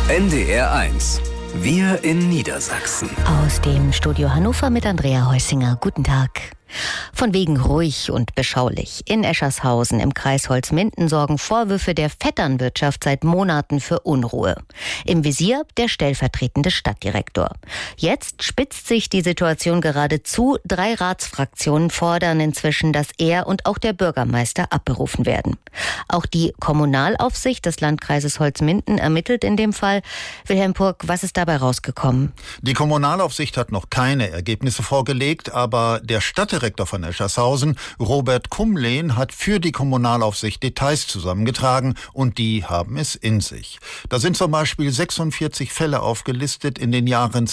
NDR1. Wir in Niedersachsen. Aus dem Studio Hannover mit Andrea Heusinger. Guten Tag. Von wegen ruhig und beschaulich. In Eschershausen im Kreis Holzminden sorgen Vorwürfe der Vetternwirtschaft seit Monaten für Unruhe. Im Visier der stellvertretende Stadtdirektor. Jetzt spitzt sich die Situation geradezu. 3 Ratsfraktionen fordern inzwischen, dass er und auch der Bürgermeister abberufen werden. Auch die Kommunalaufsicht des Landkreises Holzminden ermittelt in dem Fall. Wilhelm Purk, was ist dabei rausgekommen? Die Kommunalaufsicht hat noch keine Ergebnisse vorgelegt, aber der Stadtdirektor von Eschershausen, Robert Kumlehn, hat für die Kommunalaufsicht Details zusammengetragen und die haben es in sich. Da sind zum Beispiel 46 Fälle aufgelistet in den Jahren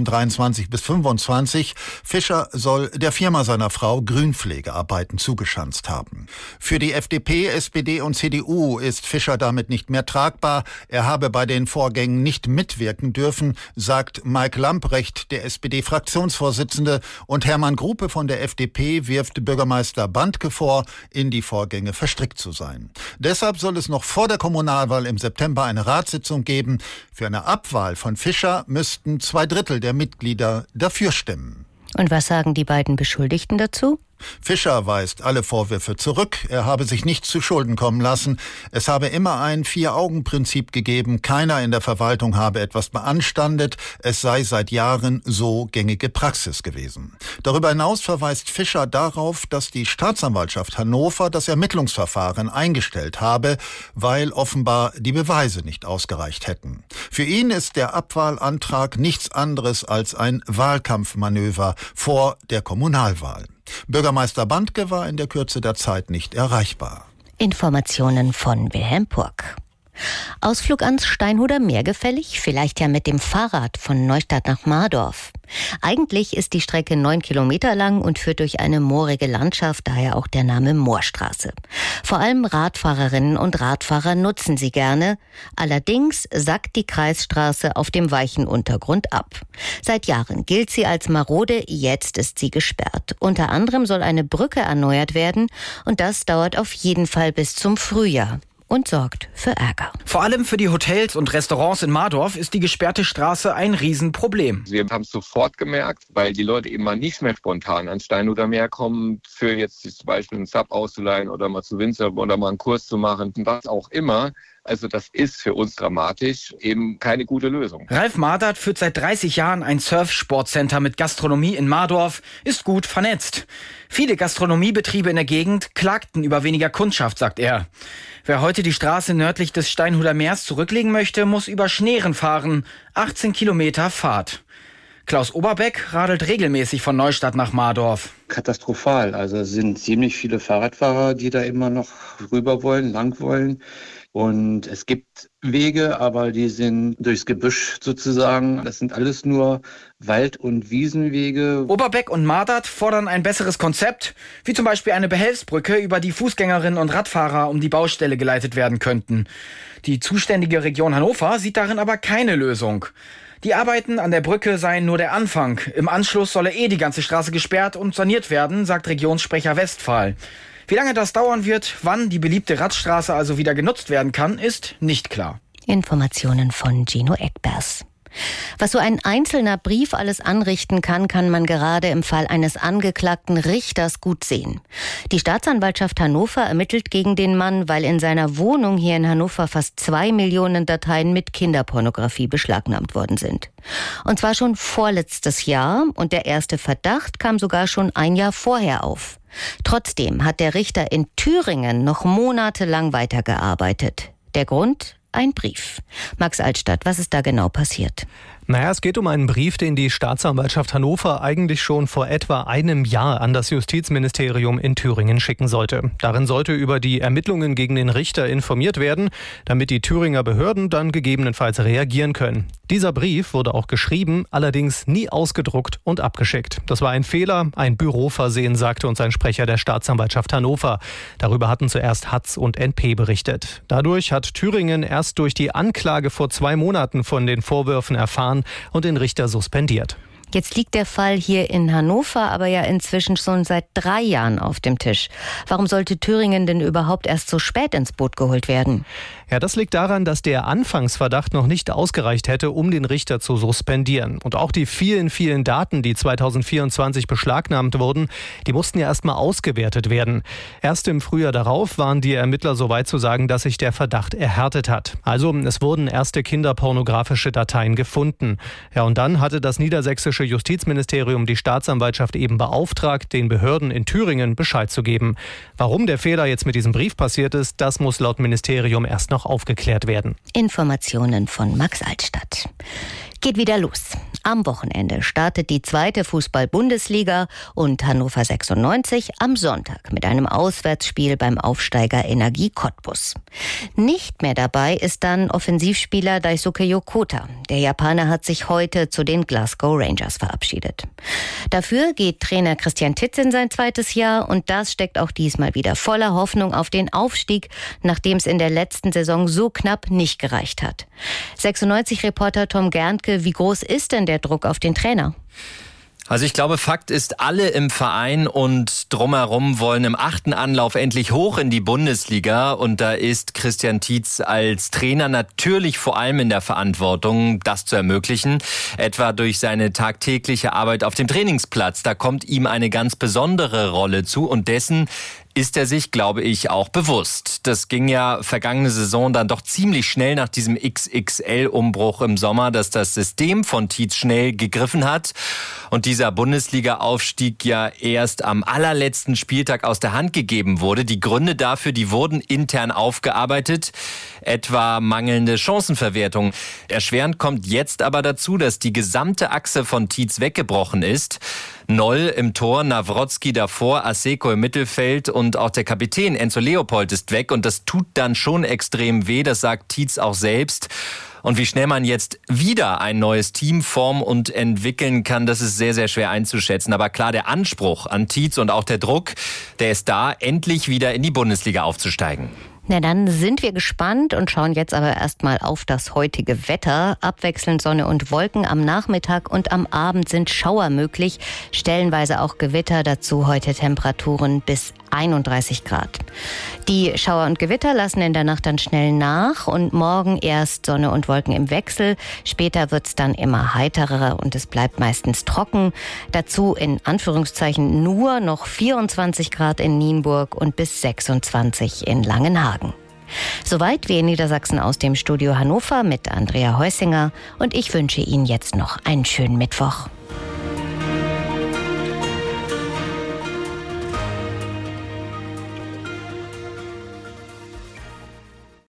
2023 bis 2025. Fischer soll der Firma seiner Frau Grünpflegearbeiten zugeschanzt haben. Für die FDP, SPD und CDU ist Fischer damit nicht mehr tragbar. Er habe bei den Vorgängen nicht mitwirken dürfen, sagt Mike Lamprecht, der SPD-Fraktionsvorsitzende, und Hermann Grupe von der FDP wirft Bürgermeister Bandke vor, in die Vorgänge verstrickt zu sein. Deshalb soll es noch vor der Kommunalwahl im September eine Ratssitzung geben. Für eine Abwahl von Fischer müssten 2/3 der Mitglieder dafür stimmen. Und was sagen die beiden Beschuldigten dazu? Fischer weist alle Vorwürfe zurück. Er habe sich nichts zu Schulden kommen lassen. Es habe immer ein 4-Augen-Prinzip gegeben. Keiner in der Verwaltung habe etwas beanstandet. Es sei seit Jahren so gängige Praxis gewesen. Darüber hinaus verweist Fischer darauf, dass die Staatsanwaltschaft Hannover das Ermittlungsverfahren eingestellt habe, weil offenbar die Beweise nicht ausgereicht hätten. Für ihn ist der Abwahlantrag nichts anderes als ein Wahlkampfmanöver vor der Kommunalwahl. Bürgermeister Bandke war in der Kürze der Zeit nicht erreichbar. Informationen von Wilhelm Purk. Ausflug ans Steinhuder Meer gefällig? Vielleicht ja mit dem Fahrrad von Neustadt nach Mardorf. Eigentlich ist die Strecke 9 Kilometer lang und führt durch eine moorige Landschaft, daher auch der Name Moorstraße. Vor allem Radfahrerinnen und Radfahrer nutzen sie gerne. Allerdings sackt die Kreisstraße auf dem weichen Untergrund ab. Seit Jahren gilt sie als marode, jetzt ist sie gesperrt. Unter anderem soll eine Brücke erneuert werden und das dauert auf jeden Fall bis zum Frühjahr und sorgt für Ärger. Vor allem für die Hotels und Restaurants in Mardorf ist die gesperrte Straße ein Riesenproblem. Wir haben es sofort gemerkt, weil die Leute eben mal nicht mehr spontan ans Steinhuder Meer kommen, für jetzt zum Beispiel einen Sub auszuleihen oder mal zu Windsurfen oder mal einen Kurs zu machen, was auch immer. Also das ist für uns dramatisch, eben keine gute Lösung. Ralf Mardert führt seit 30 Jahren ein Surfsportcenter mit Gastronomie in Mardorf, ist gut vernetzt. Viele Gastronomiebetriebe in der Gegend klagten über weniger Kundschaft, sagt er. Wer heute die Straße nördlich des Steinhuder Meers zurücklegen möchte, muss über Schneeren fahren. 18 Kilometer Fahrt. Klaus Oberbeck radelt regelmäßig von Neustadt nach Mardorf. Katastrophal. Also es sind ziemlich viele Fahrradfahrer, die da immer noch rüber wollen, lang wollen. Und es gibt Wege, aber die sind durchs Gebüsch sozusagen. Das sind alles nur Wald- und Wiesenwege. Oberbeck und Mardert fordern ein besseres Konzept, wie zum Beispiel eine Behelfsbrücke, über die Fußgängerinnen und Radfahrer um die Baustelle geleitet werden könnten. Die zuständige Region Hannover sieht darin aber keine Lösung. Die Arbeiten an der Brücke seien nur der Anfang. Im Anschluss solle die ganze Straße gesperrt und saniert werden, sagt Regionssprecher Westphal. Wie lange das dauern wird, wann die beliebte Radstraße also wieder genutzt werden kann, ist nicht klar. Informationen von Gino Eckbers. Was so ein einzelner Brief alles anrichten kann, kann man gerade im Fall eines angeklagten Richters gut sehen. Die Staatsanwaltschaft Hannover ermittelt gegen den Mann, weil in seiner Wohnung hier in Hannover fast 2 Millionen Dateien mit Kinderpornografie beschlagnahmt worden sind. Und zwar schon vorletztes Jahr und der erste Verdacht kam sogar schon ein Jahr vorher auf. Trotzdem hat der Richter in Thüringen noch monatelang weitergearbeitet. Der Grund? Ein Brief. Max Altstadt, was ist da genau passiert? Naja, es geht um einen Brief, den die Staatsanwaltschaft Hannover eigentlich schon vor etwa einem Jahr an das Justizministerium in Thüringen schicken sollte. Darin sollte über die Ermittlungen gegen den Richter informiert werden, damit die Thüringer Behörden dann gegebenenfalls reagieren können. Dieser Brief wurde auch geschrieben, allerdings nie ausgedruckt und abgeschickt. Das war ein Fehler, ein Büroversehen, sagte uns ein Sprecher der Staatsanwaltschaft Hannover. Darüber hatten zuerst Hatz und NP berichtet. Dadurch hat Thüringen erst durch die Anklage vor 2 Monaten von den Vorwürfen erfahren und den Richter suspendiert. Jetzt liegt der Fall hier in Hannover aber ja inzwischen schon seit 3 Jahren auf dem Tisch. Warum sollte Thüringen denn überhaupt erst so spät ins Boot geholt werden? Ja, das liegt daran, dass der Anfangsverdacht noch nicht ausgereicht hätte, um den Richter zu suspendieren. Und auch die vielen, vielen Daten, die 2024 beschlagnahmt wurden, die mussten ja erstmal ausgewertet werden. Erst im Frühjahr darauf waren die Ermittler so weit zu sagen, dass sich der Verdacht erhärtet hat. Also es wurden erste kinderpornografische Dateien gefunden. Ja, und dann hatte das niedersächsische Justizministerium die Staatsanwaltschaft eben beauftragt, den Behörden in Thüringen Bescheid zu geben. Warum der Fehler jetzt mit diesem Brief passiert ist, das muss laut Ministerium erst noch aufgeklärt werden. Informationen von Max Altstadt. Geht wieder los. Am Wochenende startet die 2. Fußball-Bundesliga und Hannover 96 am Sonntag mit einem Auswärtsspiel beim Aufsteiger Energie Cottbus. Nicht mehr dabei ist dann Offensivspieler Daisuke Yokota. Der Japaner hat sich heute zu den Glasgow Rangers verabschiedet. Dafür geht Trainer Christian Titz in sein 2. Jahr und das steckt auch diesmal wieder voller Hoffnung auf den Aufstieg, nachdem es in der letzten Saison so knapp nicht gereicht hat. 96-Reporter Tom Gerntke, wie groß ist denn der Druck auf den Trainer? Also ich glaube, Fakt ist, alle im Verein und drumherum wollen im 8. Anlauf endlich hoch in die Bundesliga. Und da ist Christian Titz als Trainer natürlich vor allem in der Verantwortung, das zu ermöglichen. Etwa durch seine tagtägliche Arbeit auf dem Trainingsplatz. Da kommt ihm eine ganz besondere Rolle zu und dessen ist er sich, glaube ich, auch bewusst. Das ging ja vergangene Saison dann doch ziemlich schnell nach diesem XXL-Umbruch im Sommer, dass das System von Titz schnell gegriffen hat und dieser Bundesliga-Aufstieg ja erst am allerletzten Spieltag aus der Hand gegeben wurde. Die Gründe dafür, die wurden intern aufgearbeitet, etwa mangelnde Chancenverwertung. Erschwerend kommt jetzt aber dazu, dass die gesamte Achse von Titz weggebrochen ist. Noll im Tor, Nawrotzki davor, Aseko im Mittelfeld und auch der Kapitän Enzo Leopold ist weg und das tut dann schon extrem weh, das sagt Titz auch selbst. Und wie schnell man jetzt wieder ein neues Team formen und entwickeln kann, das ist sehr, sehr schwer einzuschätzen. Aber klar, der Anspruch an Titz und auch der Druck, der ist da, endlich wieder in die Bundesliga aufzusteigen. Na, dann sind wir gespannt und schauen jetzt aber erstmal auf das heutige Wetter. Abwechselnd Sonne und Wolken am Nachmittag und am Abend sind Schauer möglich. Stellenweise auch Gewitter, dazu heute Temperaturen bis 31 Grad. Die Schauer und Gewitter lassen in der Nacht dann schnell nach und morgen erst Sonne und Wolken im Wechsel. Später wird's dann immer heiterer und es bleibt meistens trocken. Dazu in Anführungszeichen nur noch 24 Grad in Nienburg und bis 26 in Langenhagen. Soweit wir in Niedersachsen aus dem Studio Hannover mit Andrea Heusinger und ich wünsche Ihnen jetzt noch einen schönen Mittwoch.